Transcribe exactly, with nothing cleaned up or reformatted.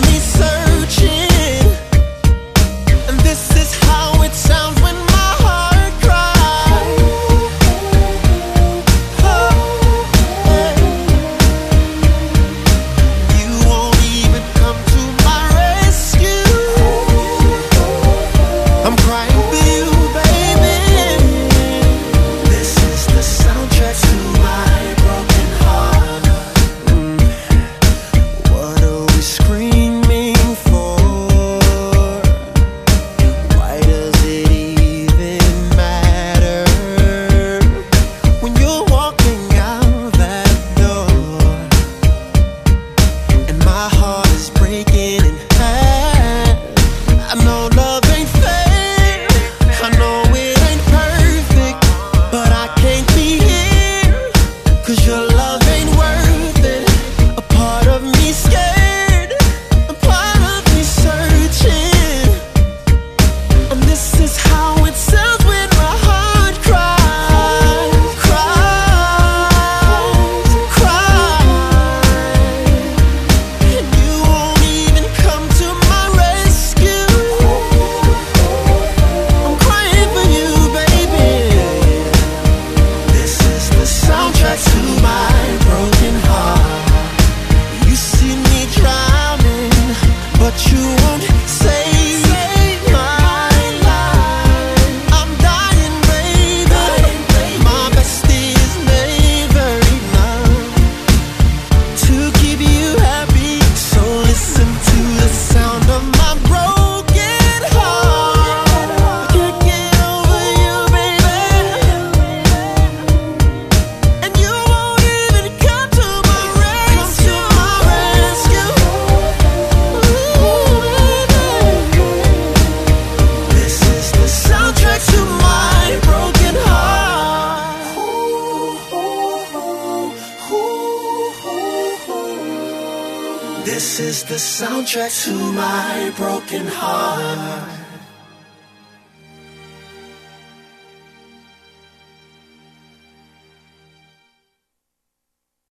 me searching, and this is how it sounds when my heart cries. Oh, yeah. You won't even come to my rescue. I'm crying for you, baby. This is the soundtrack to my broken heart. Mm. What are we screaming for? Why does it even matter when you're walking out that door and my heart is breaking in half? I know love ain't fair, I know it ain't perfect, but I can't be here, 'cause your love ain't worth it. A part of me scared, a part of me searching, and this is how it sounds when my heart cries, cries, cries, and you won't even come to my rescue. I'm crying for you, baby. This is the soundtrack to my broken heart. You see me drowning, but you won't save my life. I'm dying, baby. My bestie is never enough to keep you happy, so listen to the sound of my broken heart. I can't get over you, baby, and you won't even come to my rescue. Ooh, baby. This is the soundtrack to my broken heart. This is the soundtrack to my broken heart.